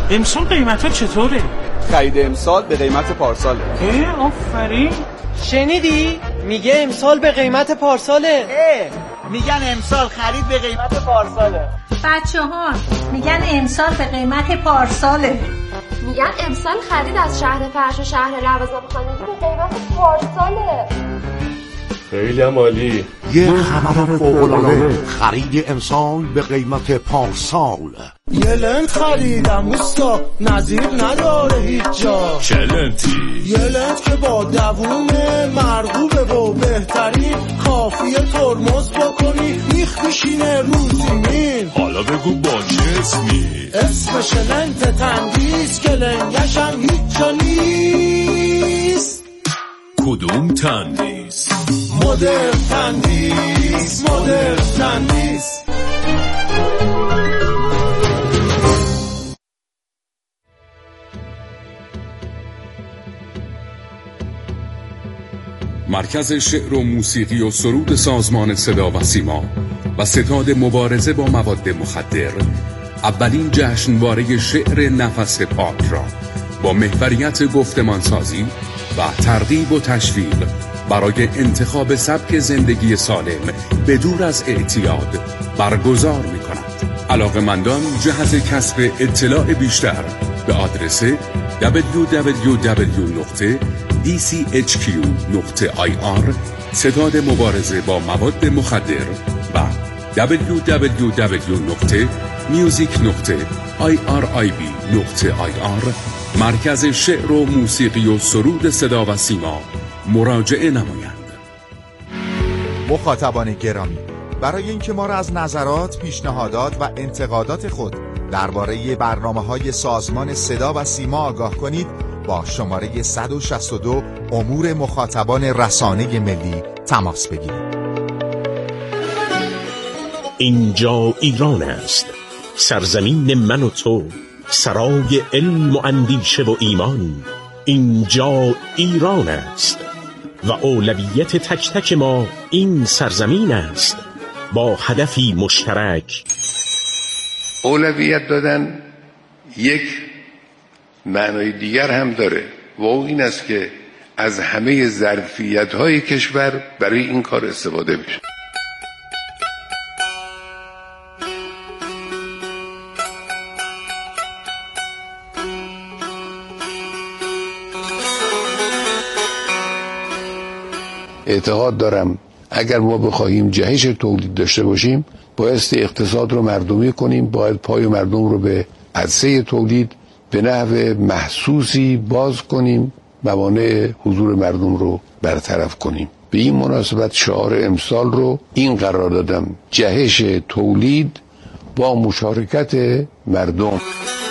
امسال قیمتا چطوره؟ خرید امسال به قیمت پارساله. آفرین. شنیدی؟ میگه امسال به قیمت پارساله. میگن امسال خرید به قیمت پارساله. بچه‌ها میگن امسال به قیمت پارساله. میگن امسال خرید از شهر فرش و شهر لوازم خانگی به قیمت پارساله. خیلی عالی. یه خبر فوق‌العاده، خرید امسال به قیمت پارسال. یه لنت خریدم اوستا، نظیر نداره هیچ جا. چه لنتی؟ یه لنت که با دووم مرغوبه و بهترین، کافیه ترمز بکنی میخ میشینه رو زمین. حالا بگو با چه اسمی؟ اسمش لنت تندیس که لنگشم هیچ جا نیست. کدوم تندیس؟ مدرن تندیس، مدرن تندیس. مرکز شعر و موسیقی و سرود سازمان صدا و سیما و ستاد مبارزه با مواد مخدر اولین جشنواره شعر نفس پاک را با محوریت گفتمانسازی و ترغیب و تشویق برای انتخاب سبک زندگی سالم بدور از اعتیاد برگزار می کند. علاقه‌مندان جهت کسب اطلاع بیشتر به آدرس www.dchq.ir ستاد مبارزه با مواد مخدر و www.music.irib.ir مرکز شعر و موسیقی و سرود صدا و سیما مراجعه نمایند. مخاطبان گرامی، برای اینکه ما را از نظرات، پیشنهادات و انتقادات خود درباره برنامه‌های سازمان صدا و سیما آگاه کنید، با شماره 162 امور مخاطبان رسانه ملی تماس بگیرید. اینجا ایران است، سرزمین من و تو، سرای علم و اندیشه و ایمان. اینجا ایران است و اولویت تک تک ما این سرزمین است، با هدفی مشترک. اولویت دادن یک معنای دیگر هم داره و این است که از همه ظرفیت‌های کشور برای این کار استفاده بشه. اعتقاد دارم اگر ما بخواهیم جهش تولید داشته باشیم، بایستی اقتصاد رو مردمی کنیم، باید پای مردم رو به عرصه تولید به نحو محسوسی باز کنیم، موانع حضور مردم رو برطرف کنیم. به این مناسبت شعار امسال رو این قرار دادم: جهش تولید با مشارکت مردم.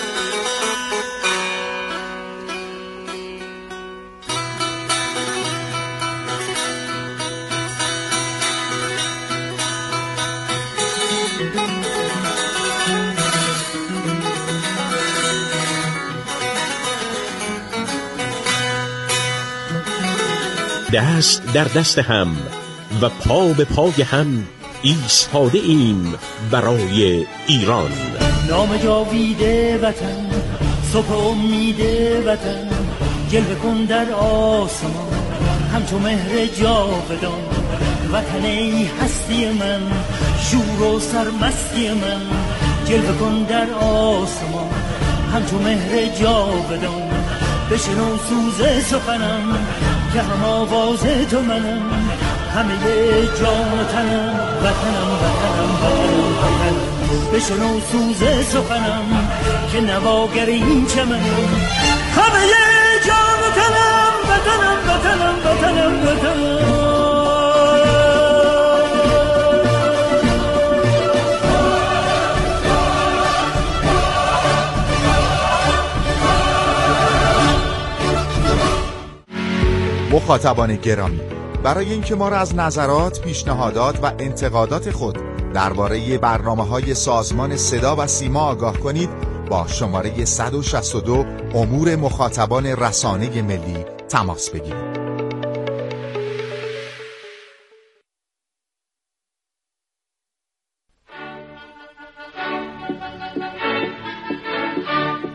دست در دست هم و پا به پای هم ایستاده ایم برای ایران. نام جاویده وطن، صبح امید وطن، جلوه کن در آسمان همچو مهر جاودان. وطن ای هستی من، شور و سرمستی من، جلوه کن در آسمان همچو مهر جاودان. بشنو سوز سخنم که هم آواز تو منم، همه جان و تنم، وطنم وطنم وطنم وطنم. بشنو سوز سخنم که نواگر این چمنم، همه جان و تنم، وطنم وطنم وطنم وطنم. مخاطبان گرامی، برای اینکه ما را از نظرات، پیشنهادات و انتقادات خود درباره برنامه‌های سازمان صدا و سیما آگاه کنید، با شماره 162 امور مخاطبان رسانه ملی تماس بگیرید.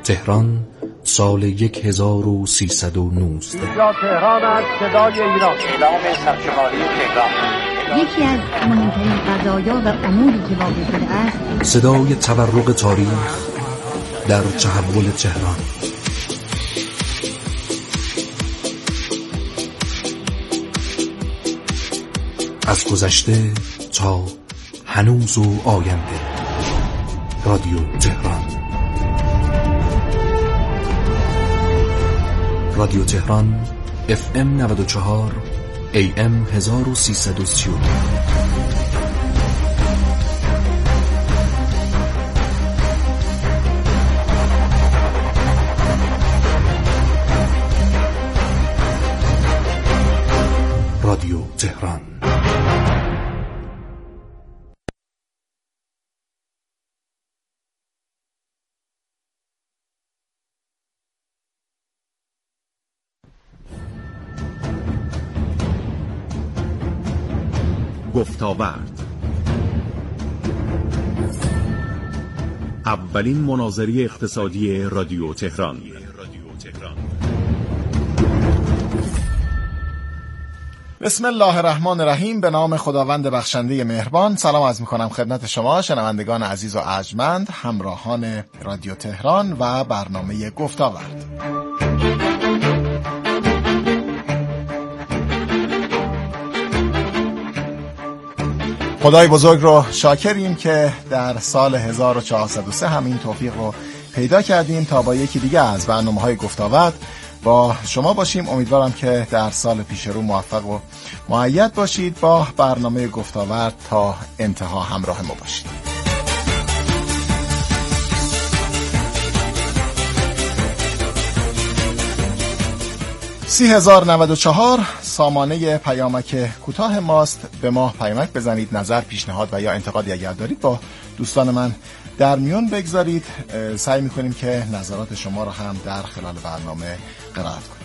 تهران سال 1319. اینجا تهران است، صدای ایران. اعلام سرشماری تهران. یکی از مهمترین قضایا و اموری که واقع شده است صدای تورق تاریخ در تحول تهران. از گذشته تا هنوز و آینده. رادیو تهران. رادیو تهران FM 94 AM 1332. رادیو تهران. گفتاورد. اولین مناظره اقتصادی رادیو تهران. بسم الله الرحمن الرحیم. به نام خداوند بخشنده مهربان. سلام عرض می‌کنم خدمت شما شنوندگان عزیز و ارجمند، همراهان رادیو تهران و برنامه گفتاورد. خدای بزرگ رو شاکریم که در سال 1403 همین توفیق رو پیدا کردیم تا با یکی دیگه از برنامه‌های گفتاورد با شما باشیم. امیدوارم که در سال پیش رو موفق و مؤید باشید. با برنامه گفتاورد تا انتها همراه ما باشید. 30,094 سامانه پیامک کوتاه ماست. به ما پیامک بزنید، نظر، پیشنهاد و یا انتقادی اگر دارید با دوستان من در میون بگذارید. سعی میکنیم که نظرات شما رو هم در خلال برنامه قرائت کنیم.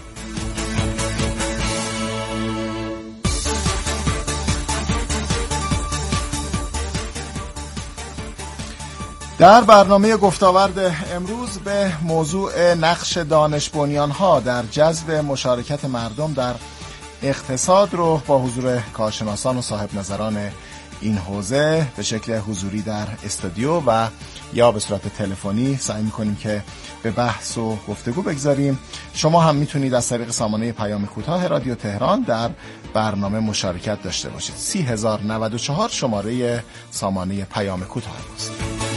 در برنامه گفتاورد امروز به موضوع نقش دانش بنیان‌ها در جذب مشارکت مردم در اقتصاد رو با حضور کارشناسان و صاحب نظران این حوزه به شکل حضوری در استودیو و یا به صورت تلفنی سعی می‌کنیم که به بحث و گفتگو بگذاریم. شما هم میتونید از طریق سامانه پیام کوتاه رادیو تهران در برنامه مشارکت داشته باشید. 30,094 شماره سامانه پیام کوتاه است.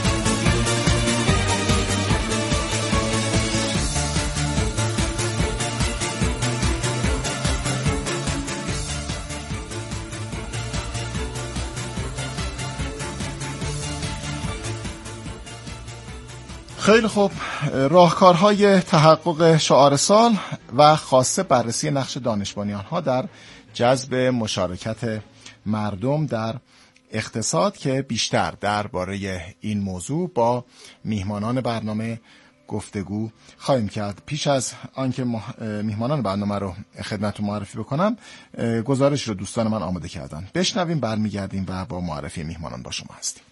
خیلی خوب. راهکارهای تحقق شعار سال و خاصه بررسی نقش دانش بنیان‌ها در جذب مشارکت مردم در اقتصاد که بیشتر درباره این موضوع با میهمانان برنامه گفتگو خواهیم کرد. پیش از آنکه میهمانان برنامه رو خدمتتون معرفی بکنم، گزارش رو دوستان من آماده کردن. بشنویم، برمیگردیم و با معرفی میهمانان با شما هستیم.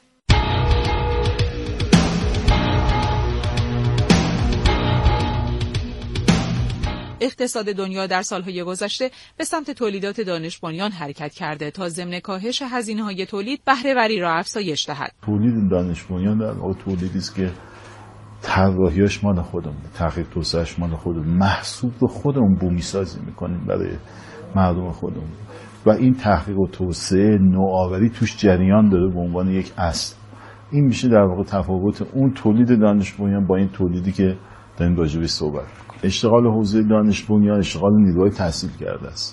اقتصاد دنیا در سالهای گذشته به سمت تولیدات دانش بنیان حرکت کرده تا ضمن کاهش هزینه‌های تولید بهره‌وری را افزایش دهد. تولید دانش بنیان در واقع تولیدی است که طراحی‌اش مال خودمون، تحقیق توسعه‌اش مال خودمون، محصول رو خودمون بومی‌سازی می‌کنیم برای مردم خودمون و این تحقیق و توسعه نوآوری توش جریان داره به عنوان یک اصل. این میشه در واقع تفاوت اون تولید دانش بنیان با این تولیدی که داریم راجع بهش صحبت می‌کنیم. اشتغال حوزه دانش بنیان اشتغال نیروهای تحصیل کرده است.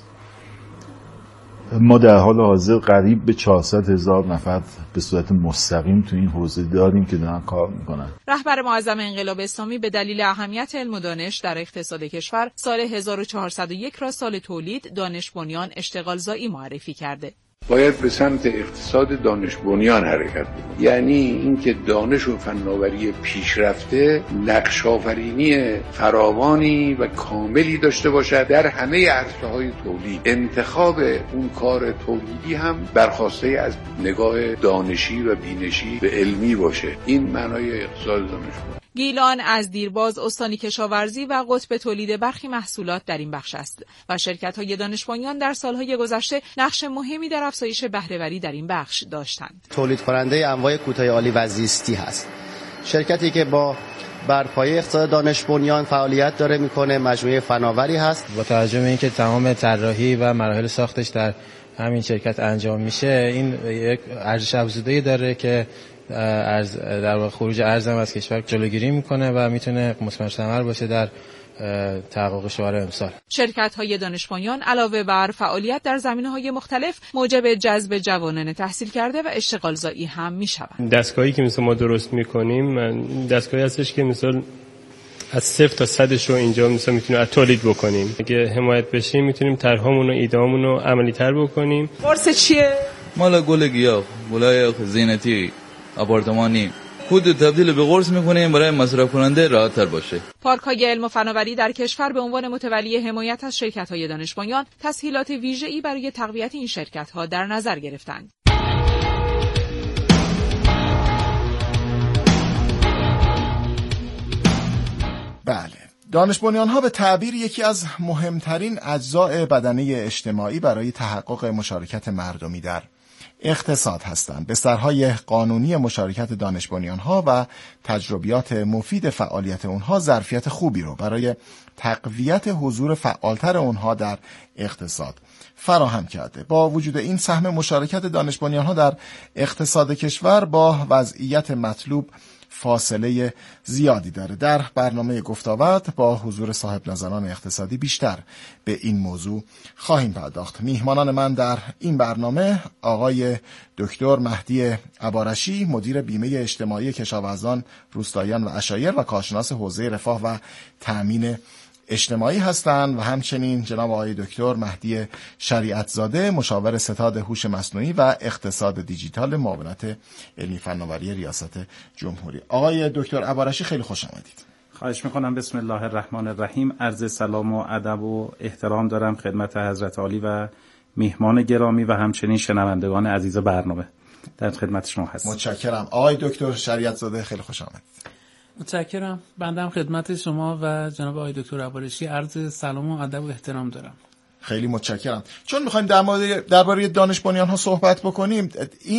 ما در حال حاضر قریب به 400,000 نفر به صورت مستقیم تو این حوزه داریم که دارن کار میکنن. رهبر معظم انقلاب اسلامی به دلیل اهمیت علم و دانش در اقتصاد کشور سال 1401 را سال تولید دانش بنیان اشتغال زایی معرفی کرده. باید به سمت اقتصاد دانش بنیان حرکت کنیم. یعنی اینکه دانش و فناوری پیشرفته نقش‌آفرینی فراوانی و کاملی داشته باشد در همه عرصه‌های تولید. انتخاب اون کار تولیدی هم برخواسته از نگاه دانشی و بینشی به علمی باشه. این معنای اقتصاد دانش بنیان. گیلان از دیرباز استانی کشاورزی و قطب تولید برخی محصولات در این بخش است و شرکت‌های دانش بنیان در سالهای گذشته نقش مهمی در افزایش بهره‌وری در این بخش داشتند. تولید کننده انواع کوتاه آلی و زیستی هست. شرکتی که با بر پایه اقتصاد دانش بنیان فعالیت داره میکنه، مجموعه فناوری هست. با توجه به اینکه تمام طراحی و مراحل ساختش در همین شرکت انجام میشه، این یک ارزش افزوده داره که در واقع خروج ارز هم از کشور جلوگیری میکنه و میتونه مثمرثمر باشه در تحقق شعار امسال. شرکت‌های دانش بنیان علاوه بر فعالیت در زمینه‌های مختلف موجب جذب جوانان تحصیل کرده و اشتغال زایی هم میشوند. دستگاهی که مثلا ما درست میکنیم دستگاهی هستش که مثلا از 0 تا 100 رو اینجا مثلا میتونیم تولید بکنیم. اگه حمایت بشیم میتونیم طرحامون و ایده‌هامون رو عملی‌تر بکنیم. قرص چیه؟ مال گل گیاه، گلای زینتی، آپارتمانی. کود تبدیل به قرص میکنیم برای مصرف کننده راحت تر باشه. پارک‌های علم و فناوری در کشور به عنوان متولی حمایت از شرکت‌های دانش بنیان تسهیلات ویژه‌ای برای تقویت این شرکت‌ها در نظر گرفتند. بله، دانش بنیان‌ها به تعبیر یکی از مهمترین اجزای بدنه اجتماعی برای تحقق مشارکت مردمی در اقتصاد هستند. بسترهای قانونی مشارکت دانش بنیان‌ها و تجربیات مفید فعالیت اونها ظرفیت خوبی رو برای تقویت حضور فعالتر اونها در اقتصاد فراهم کرده. با وجود این سهم مشارکت دانش بنیان‌ها در اقتصاد کشور با وضعیت مطلوب فاصله زیادی داره. در برنامه گفت‌وآورد با حضور صاحب نظران اقتصادی بیشتر به این موضوع خواهیم پرداخت. میهمانان من در این برنامه آقای دکتر مهدی عبارشی، مدیر بیمه اجتماعی کشاورزان، روستاییان و عشایر و کارشناس حوزه رفاه و تأمین اجتماعی هستند و همچنین جناب آقای دکتر مهدی شریعتزاده، مشاور ستاد هوش مصنوعی و اقتصاد دیجیتال معاونت علمی فناوری ریاست جمهوری. آقای دکتر عبارشی خیلی خوش آمدید. خواهش میکنم. بسم الله الرحمن الرحیم. عرض سلام و ادب و احترام دارم خدمت حضرت عالی و میهمان گرامی و همچنین شنوندگان عزیز برنامه. در خدمت شما هستم. متشکرم. آقای دکتر شریعتزاده خیلی خوش آمدید. متشکرم. بنده خدمت شما و جناب آقای دکتر عبارشی عرض سلام و ادب و احترام دارم. خیلی متشکرم. چون می‌خوایم درباره دانش بنیان‌ها صحبت بکنیم،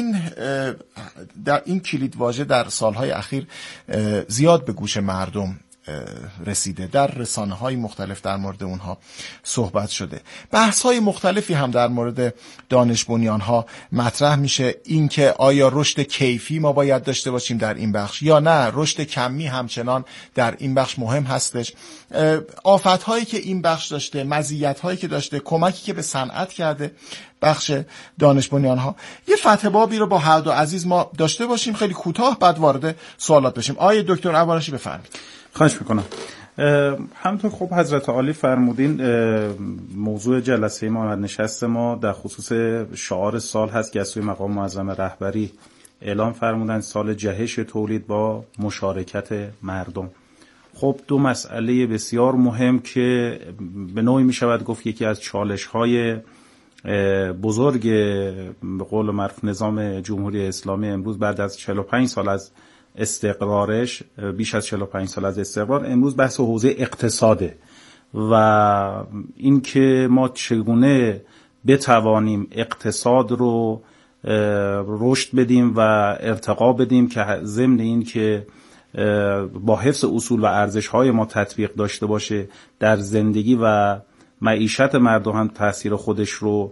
این کلیدواژه در سالهای اخیر زیاد به گوش مردم رسیده. در رسانه‌های مختلف در مورد اونها صحبت شده. بحث‌های مختلفی هم در مورد دانش بنیان‌ها مطرح میشه. این که آیا رشد کیفی ما باید داشته باشیم در این بخش یا نه، رشد کمی همچنان در این بخش مهم هستش. آفت‌هایی که این بخش داشته، مزیت‌هایی که داشته، کمکی که به صنعت کرده بخش دانش بنیان‌ها. یه فتح بابی رو با هر دو عزیز ما داشته باشیم، خیلی کوتاه، بعد وارد سوالات بشیم. آقای دکتر عبارشی بفرمایید. خواهش میکنم. همونطور خوب حضرت عالی فرمودین، موضوع جلسه ما و نشست ما در خصوص شعار سال هست که از سوی مقام معظم رهبری اعلام فرمودن، سال جهش تولید با مشارکت مردم. خب دو مسئله بسیار مهم که به نوعی می شود گفت یکی از چالش های بزرگ به قول معروف نظام جمهوری اسلامی امروز بعد از 45 سال از استقرارش، بیش از 45 سال از استقرار، امروز بحث حوزه اقتصاده و این که ما چگونه بتوانیم اقتصاد رو رشد بدیم و ارتقا بدیم که ضمن این که با حفظ اصول و ارزش‌های ما تطبیق داشته باشه در زندگی و معیشت مردم هم تأثیر خودش رو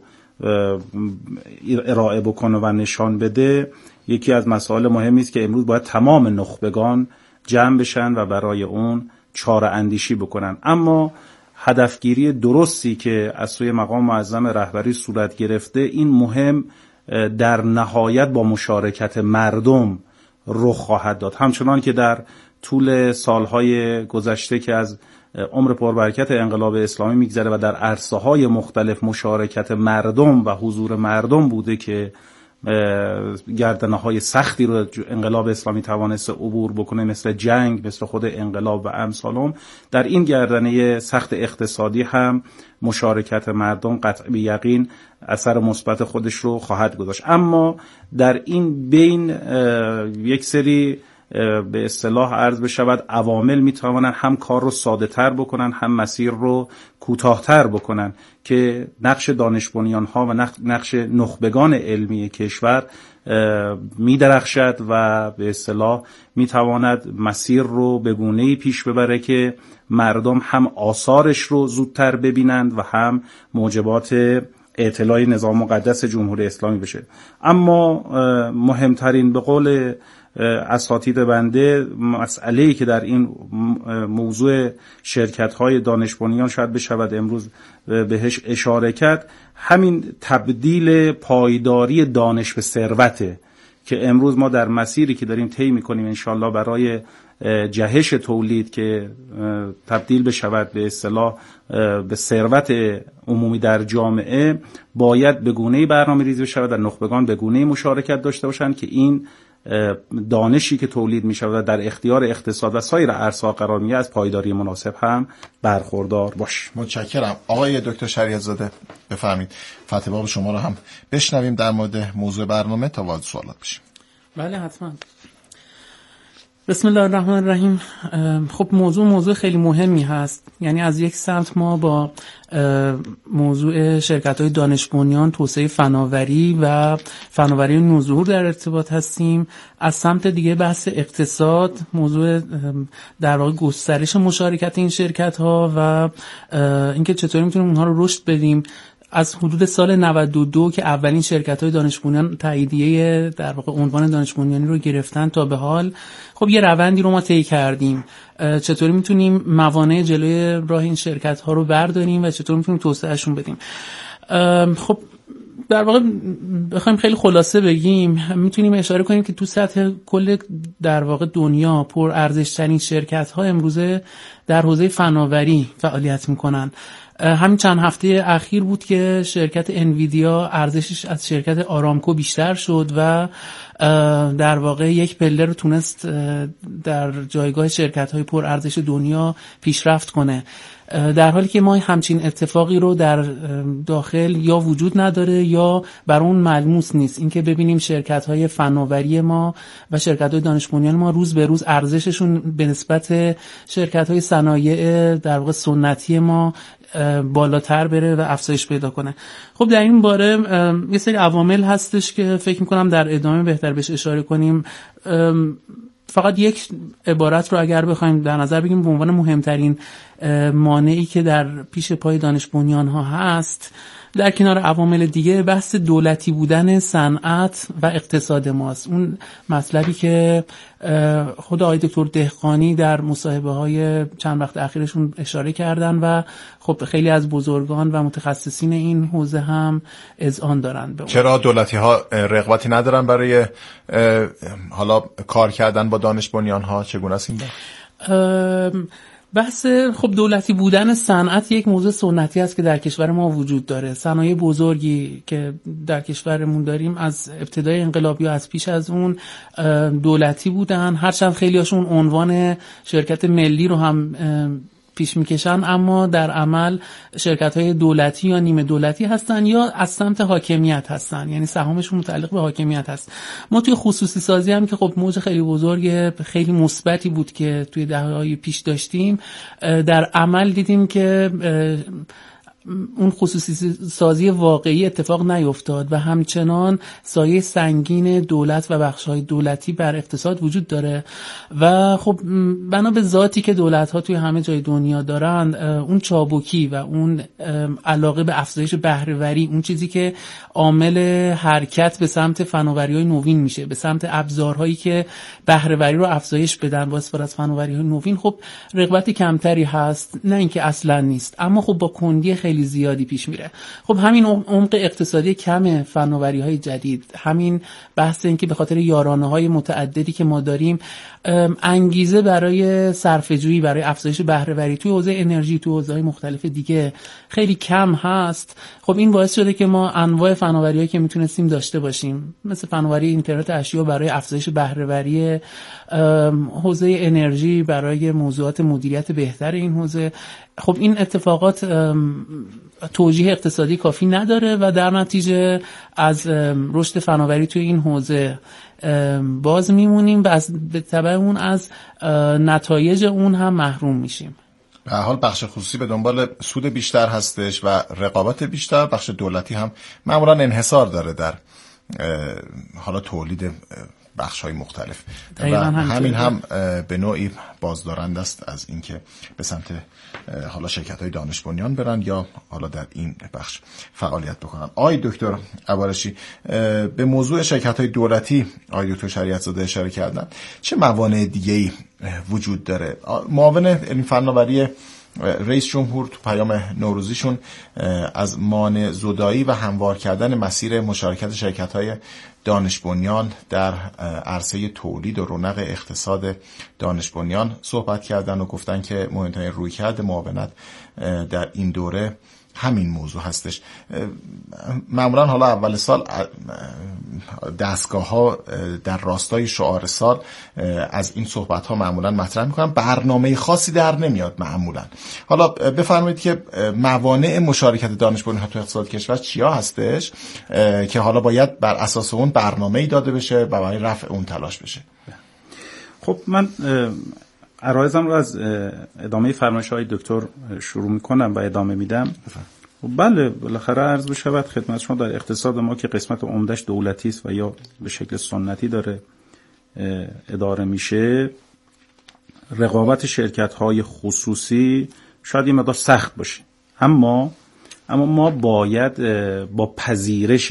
ارائه بکنه و نشان بده، یکی از مسائل مهمی است که امروز باید تمام نخبگان جمع بشن و برای اون چاره اندیشی بکنن. اما هدفگیری درستی که از سوی مقام معظم رهبری صورت گرفته، این مهم در نهایت با مشارکت مردم رخ خواهد داد. همچنان که در طول سالهای گذشته که از عمر پربرکت انقلاب اسلامی میگذره و در عرصه‌های مختلف مشارکت مردم و حضور مردم بوده که گردنه‌های سختی رو انقلاب اسلامی توانسته عبور بکنه، مثل جنگ، مثل خود انقلاب و امثالهم، در این گردنه سخت اقتصادی هم مشارکت مردم قطع به یقین اثر مثبت خودش رو خواهد گذاشت. اما در این بین یک سری به اصطلاح عرض بشود عوامل میتوانن هم کار رو ساده تر بکنن، هم مسیر رو کوتاه‌تر بکنن که نقش دانش بنیان‌ها و نقش نخبگان علمی کشور می‌درخشد و به اصطلاح میتواند مسیر رو به گونه‌ای پیش ببره که مردم هم آثارش رو زودتر ببینند و هم موجبات اطلاع نظام مقدس جمهوری اسلامی بشه. اما مهمترین به قول اساتید بنده مسئله‌ای که در این موضوع شرکت‌های دانش بنیان شاید بشود امروز بهش اشاره کرد، همین تبدیل پایداری دانش به ثروته که امروز ما در مسیری که داریم طی می‌کنیم انشالله برای جهش تولید که تبدیل بشود به اصطلاح به ثروت عمومی در جامعه، باید به گونه‌ای برنامه‌ریزی بشود و نخبگان به گونه‌ای مشارکت داشته باشند که این دانشی که تولید می شود در اختیار اقتصاد و سایر عرصه‌ها قرار می از پایداری مناسب هم برخوردار باش. متشکرم. آقای دکتر شریعت‌زاده بفرمایید فتوا شما رو هم بشنویم در مورد موضوع برنامه تا وارد سوالات بشیم. بله حتما. بسم الله الرحمن الرحیم. خب موضوع خیلی مهمی هست. یعنی از یک سمت ما با موضوع شرکت‌های دانش بنیان، توسعه فناوری و فناوری نوظهور در ارتباط هستیم. از سمت دیگه بحث اقتصاد، موضوع در واقع گسترش مشارکت این شرکت‌ها و اینکه چطوری میتونیم اونها رو رشد بدیم. از حدود سال 92 که اولین شرکت‌های دانش بنیان تاییدیه در واقع عنوان دانش بنیانی رو گرفتن تا به حال خب یه روندی رو ما طی کردیم. چطوری میتونیم موانع جلوی راه این شرکت‌ها رو برداریم و چطور میتونیم توسعهشون بدیم. خب در واقع بخوایم خیلی خلاصه بگیم میتونیم اشاره کنیم که تو سطح کل در واقع دنیا پر ارزش‌ترین شرکت‌ها امروزه در حوزه فناوری فعالیت میکنن. همین چند هفته اخیر بود که شرکت انویدیا ارزشش از شرکت آرامکو بیشتر شد و در واقع یک پله رو تونست در جایگاه شرکت‌های پر ارزش دنیا پیشرفت کنه، در حالی که ما همچین اتفاقی رو در داخل یا وجود نداره یا بر اون ملموس نیست. اینکه ببینیم شرکت‌های فناوری ما و شرکت‌های دانش بنیان ما روز به روز ارزششون به نسبت شرکت‌های صنایع در واقع سنتی ما بالاتر بره و افزایش پیدا کنه. خب در این باره یه سری عوامل هستش که فکر می‌کنم در ادامه بهتر بهش اشاره کنیم. فقط یک عبارت رو اگر بخوایم در نظر بگیریم به عنوان مهمترین مانعی که در پیش پای دانش بنیان ها هست، در کنار عوامل دیگه بحث دولتی بودن صنعت و اقتصاد ماست. اون مطلبی که خود آقای دکتر دهقانی در مصاحبه های چند وقت اخیرشون اشاره کردن و خب خیلی از بزرگان و متخصصین این حوزه هم اذعان دارن. چرا دولتی ها رغبتی ندارن برای حالا کار کردن با دانش بنیان ها؟ چگونه است این بحث خب دولتی بودن صنعت یک موضوع سنتی است که در کشور ما وجود داره. صنایع بزرگی که در کشورمون داریم از ابتدای انقلاب یا از پیش از اون دولتی بودن، هرچند خیلی هاشون عنوان شرکت ملی رو هم پیش میکشن، اما در عمل شرکت‌های دولتی یا نیمه دولتی هستن یا از سمت حاکمیت هستن، یعنی سهامشون متعلق به حاکمیت هست. ما توی خصوصی سازی هم که خب موج خیلی بزرگ خیلی مثبتی بود که توی دهه‌های پیش داشتیم، در عمل دیدیم که اون خصوصی سازی واقعی اتفاق نیفتاد و همچنان سایه سنگین دولت و بخش‌های دولتی بر اقتصاد وجود داره و خب بنا به ذاتی که دولت‌ها توی همه جای دنیا دارن، اون چابکی و اون علاقه به افزایش بهره‌وری، اون چیزی که عامل حرکت به سمت فناوری‌های نوین میشه، به سمت ابزارهایی که بهره‌وری رو افزایش بدن با استفاده از فناوری‌های نوین، خب رغبت کمتری هست، نه اینکه اصلا نیست، اما خب با کندی خیلی زیادی پیش میره. خب همین عمق اقتصادی کم فناوری‌های جدید، همین بحث این که به خاطر یارانه‌های متعددی که ما داریم انگیزه برای صرفه‌جویی، برای افزایش بهره‌وری توی حوزه انرژی، توی حوزه‌های مختلف دیگه خیلی کم هست. خب این باعث شده که ما انواع فناوری‌هایی که میتونستیم داشته باشیم، مثل فناوری اینترنت اشیا برای افزایش بهره‌وری، حوزه انرژی برای موضوعات مدیریت بهتر این حوزه، خب این اتفاقات توجیه اقتصادی کافی نداره و در نتیجه از رشد فناوری توی این حوزه باز میمونیم و به تبع اون از نتایج اون هم محروم میشیم. به هر حال بخش خصوصی به دنبال سود بیشتر هستش و رقابت بیشتر، بخش دولتی هم معمولا انحصار داره در حالا تولید بخش‌های مختلف و همین هم به نوعی بازدارنده است از اینکه به سمت حالا شرکت‌های دانش بنیان برن یا حالا در این بخش فعالیت بکنن. آقای دکتر عبارشی، به موضوع شرکت‌های دولتی آقای دکتر شریعت زاده اشاره کردن، چه موانع دیگه‌ای وجود داره؟ معاون علم فناوری رئیس جمهور تو پیام نوروزیشون از مانع زدایی و هموار کردن مسیر مشارکت شرکت‌های دانش بنیان در عرصه تولید و رونق اقتصاد دانش بنیان صحبت کردن و گفتن که مهمترین رویکرد معاونت در این دوره همین موضوع هستش. معمولا حالا اول سال دستگاه ها در راستای شعار سال از این صحبت ها معمولا مطرح میکنن، برنامه خاصی در نمیاد معمولا. حالا بفرمایید که موانع مشارکت دانش بنیان تو اقتصاد کشور چیا هستش که حالا باید بر اساس اون برنامه‌ای داده بشه و برای رفع اون تلاش بشه؟ خب من عرایزم رو از ادامه فرمایش‌های دکتر شروع میکنم و ادامه میدم. بله، بالاخره عرض بشود خدمت شما در اقتصاد ما که قسمت عمده‌اش دولتی است و یا به شکل سنتی داره اداره میشه، رقابت شرکت‌های خصوصی شاید یه مقدار سخت باشه، اما ما باید با پذیرش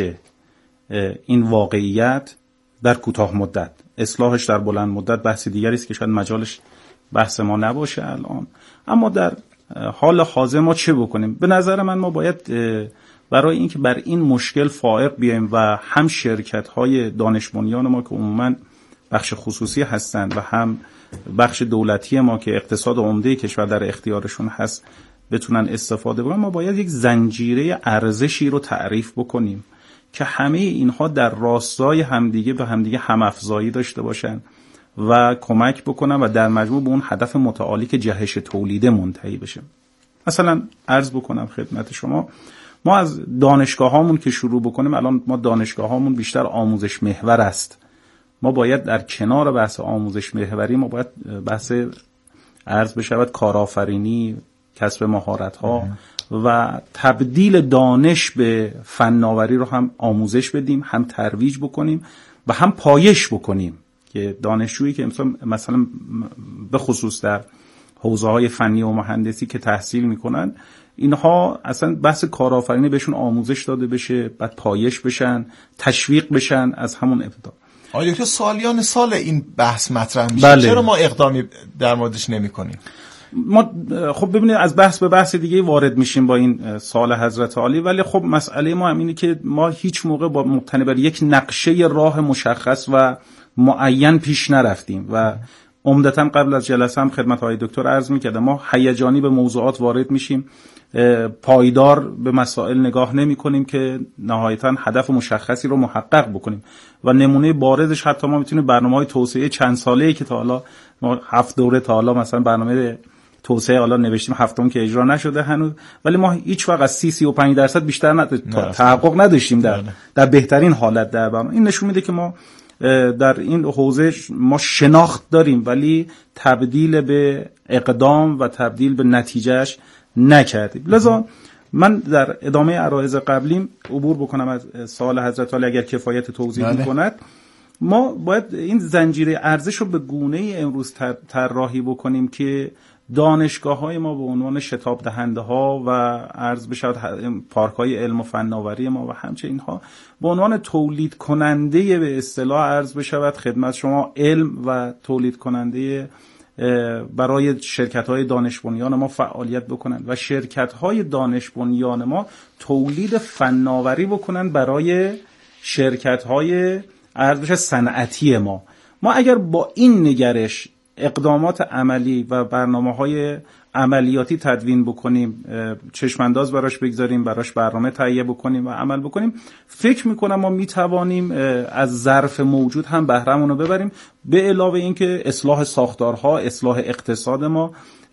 این واقعیت در کوتاه مدت، اصلاحش در بلند مدت بحث دیگری است که شاید مجالش بحث ما نباشه الان، اما در حال حاضر ما چه بکنیم؟ به نظر من ما باید برای اینکه بر این مشکل فائق بیایم و هم شرکت‌های دانش بنیان ما که عموماً بخش خصوصی هستند و هم بخش دولتی ما که اقتصاد عمده کشور در اختیارشون هست بتونن استفاده بکنن، ما باید یک زنجیره ارزشی رو تعریف بکنیم که همه اینها در راستای همدیگه به همدیگه هم‌افزایی داشته باشن و کمک بکنن و در مجموع به اون هدف متعالی که جهش تولیده منتهی بشه. مثلا عرض بکنم خدمت شما، ما از دانشگاهامون که شروع بکنیم، الان ما دانشگاهامون بیشتر آموزش محور است. ما باید در کنار بحث آموزش محوری ما باید بحث عرض بشود کارآفرینی، کسب مهارت‌ها و تبدیل دانش به فناوری رو هم آموزش بدیم، هم ترویج بکنیم و هم پایش بکنیم که دانشجویی که مثلا به خصوص در حوزه‌های فنی و مهندسی که تحصیل میکنن، اینها اصلا بحث کارآفرینی بهشون آموزش داده بشه، بعد پایش بشن، تشویق بشن از همون ابتدا. آیا دکتر سالیان سال این بحث مطرح میشه؟ بله. چرا ما اقدامی در موردش نمی‌کنیم؟ ما خب ببینید از بحث به بحث دیگه وارد میشیم با این سال حضرت عالی، ولی خب مسئله ما هم اینه که ما هیچ موقع با مبتنی بر یک نقشه راه مشخص و معین پیش نرفتیم و عمدتاً قبل از جلسه هم خدمت های دکتر عرض میکردم ما هیجانی به موضوعات وارد میشیم، پایدار به مسائل نگاه نمی کنیم که نهایتاً هدف مشخصی رو محقق بکنیم و نمونه بارزش حتی ما میتونیم برنامه‌های توسعه چند ساله‌ای که تا حالا ما 7 دوره تا حالا مثلا برنامه توسعه حالا نوشتیم، هفتم که اجرا نشده هنوز، ولی ما هیچ وقت از 30-35% بیشتر تحقق نداشتیم در بهترین حالت در برنامه. این نشون میده که ما در این حوزه ما شناخت داریم ولی تبدیل به اقدام و تبدیل به نتیجهش نکردیم. لذا من در ادامه عرایض قبلیم عبور بکنم از سوال حضرت عالی اگر کفایت توضیح میکند. ما باید این زنجیره ارزش رو به گونه‌ای امروز طراحی بکنیم که دانشگاه‌های ما به عنوان شتاب دهنده‌ها و عرض بشود پارک‌های علم و فناوری ما و همچنین اینها به عنوان تولید کننده به اصطلاح عرض بشود خدمت شما علم و تولید کننده برای شرکت‌های دانش بنیان ما فعالیت بکنن و شرکت‌های دانش بنیان ما تولید فناوری بکنن برای شرکت‌های عرض بشود صنعتی ما. ما اگر با این نگرش اقدامات عملی و برنامه‌های عملیاتی تدوین بکنیم، چشمانداز براش بگذاریم، براش برنامه تهیه بکنیم و عمل بکنیم، فکر میکنم ما میتوانیم از ظرف موجود هم بهره‌مون رو ببریم، به علاوه اینکه اصلاح ساختارها، اصلاح اقتصاد ما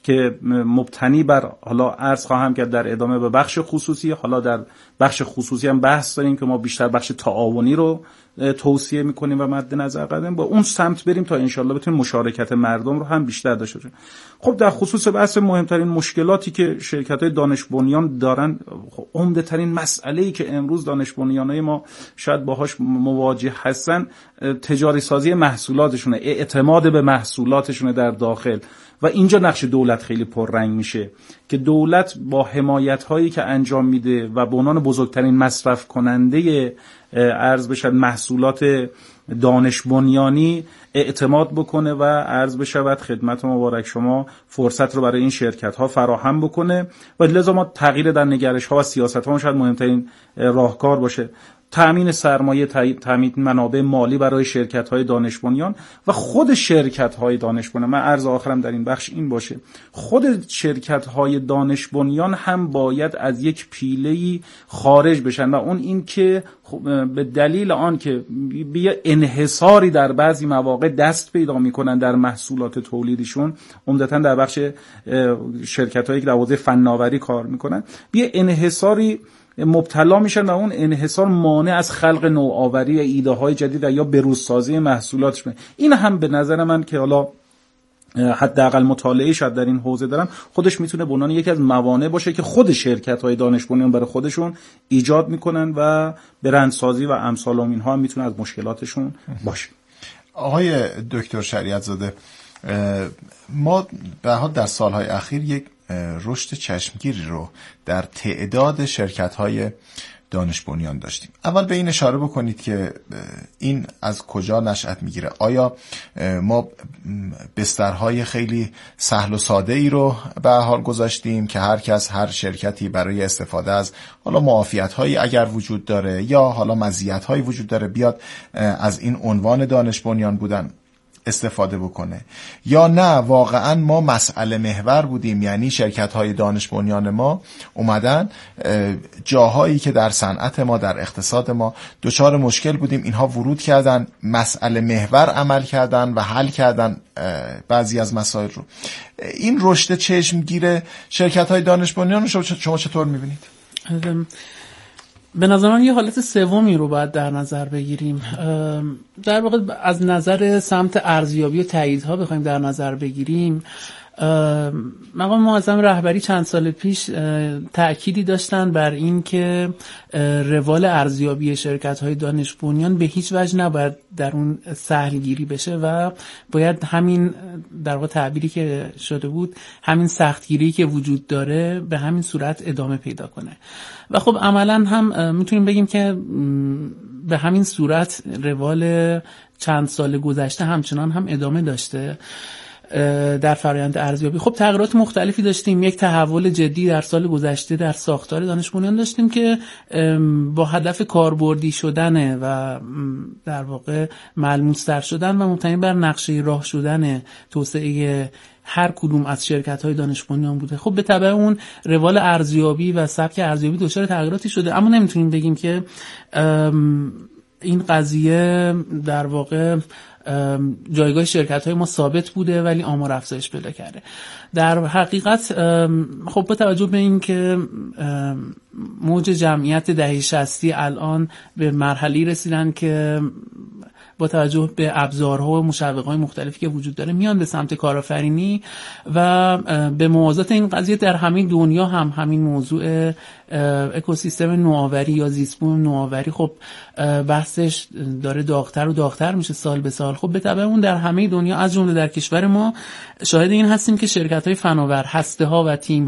که مبتنی بر، حالا عرض خواهم کرد در ادامه به بخش خصوصی، حالا در بخش خصوصی هم بحث داریم که ما بیشتر بخش تعاونی رو توصیه میکنیم و مد نظر قدم با اون سمت بریم تا انشالله بتونیم مشارکت مردم رو هم بیشتر داشته باشیم. خب در خصوص بحث مهمترین مشکلاتی که شرکت‌های دانش بنیان دارن، عمده ترین مسئله‌ای که امروز دانش بنیان‌های ما شاید باهاش مواجه هستن تجاری سازی محصولاتشونه، اعتماد به محصولاتشونه در داخل و اینجا نقش دولت خیلی پررنگ میشه که دولت با حمایت‌هایی که انجام میده و به عنوان بزرگترین مصرف کننده عرض بشه محصولات دانش بنیانی اعتماد بکنه و عرض بشود خدمت مبارک شما فرصت رو برای این شرکت ها فراهم بکنه و لذا ما تغییر در نگرش ها و سیاست ها شاید مهمترین راهکار باشه. تأمین سرمایه، تأمین منابع مالی برای شرکت‌های دانش بنیان و خود شرکت‌های دانش بنیان. من عرض آخرم در این بخش این باشه، خود شرکت‌های دانش بنیان هم باید از یک پیله‌ای خارج بشن و اون این که به دلیل آن که یه انحصاری در بعضی مواقع دست پیدا می‌کنن در محصولات تولیدیشون، عمدتاً در بخش شرکت‌هایی که در حوزه فناوری کار می‌کنن، یه انحصاری مبتلا میشن و اون انحصار مانع از خلق نوآوری ایده های جدید یا بروزسازی محصولاتش میشه. این هم به نظر من که حالا حداقل مطالعه شاید در این حوزه دارم، خودش میتونه به عنوان یکی از موانع باشه که خود شرکت های دانش بنیان برای خودشون ایجاد میکنن و برندسازی و امثال اینها هم میتونه از مشکلاتشون باشه. آقای دکتر شریعت زاده، ما به حال در سالهای اخیر یک رشد چشمگیری رو در تعداد شرکت‌های دانش بنیان داشتیم. اول به این اشاره بکنید که این از کجا نشأت میگیره؟ آیا ما بسترهای خیلی سهل و ساده ای رو به حال گذاشتیم که هر کس، هر شرکتی برای استفاده از حالا معافیت‌هایی اگر وجود داره یا حالا مزیت‌هایی وجود داره بیاد از این عنوان دانش بنیان بودن استفاده بکنه، یا نه واقعا ما مسئله محور بودیم، یعنی شرکت‌های دانش بنیان ما اومدن جاهایی که در صنعت ما، در اقتصاد ما دچار مشکل بودیم، اینها ورود کردن، مسئله محور عمل کردن و حل کردن بعضی از مسائل رو. این رشد چشمگیر شرکت‌های دانش بنیان رو شما چطور می‌بینید؟ به نظر من یه حالت سومی رو باید در نظر بگیریم. در واقع از نظر سمت ارزیابی و تاییدها بخوایم در نظر بگیریم، مقام معظم رهبری چند سال پیش تأکیدی داشتن بر این که روال ارزیابی شرکت‌های دانش بنیان به هیچ وجه نباید در اون سهلگیری بشه و باید همین در واقع تعبیری که شده بود، همین سختگیری که وجود داره به همین صورت ادامه پیدا کنه. و خب عملاً هم میتونیم بگیم که به همین صورت روال چند سال گذشته همچنان هم ادامه داشته در فرآیند ارزیابی. خب تغییرات مختلفی داشتیم. یک تحول جدی در سال گذشته در ساختار دانش بنیان داشتیم که با هدف کاربردی شدن و در واقع ملموس‌تر شدن و مبتنی بر نقشه راه شدن توسعه هر کدوم از شرکت‌های دانش بنیان بوده. خب به تبع اون روال ارزیابی و سبک ارزیابی دچار تغییراتی شده، اما نمیتونیم بگیم که این قضیه در واقع جایگاه شرکت‌های ما ثابت بوده ولی آمار افزایش پیدا کرده. در حقیقت خب با توجه به این که موج جمعیت دهه 60 الان به مرحله‌ای رسیدن که با توجه به ابزارها و مشوق‌های مختلفی که وجود داره میان به سمت کارآفرینی و به موازات این قضیه در همین دنیا هم همین موضوع اکوسیستم نوآوری یا زیستبوم نوآوری خب بحثش داره داغ‌تر و داغ‌تر میشه سال به سال. خب به تبع اون در همه دنیا از جمله در کشور ما شاهد این هستیم که شرکت‌های فناور، هسته‌ها و تیم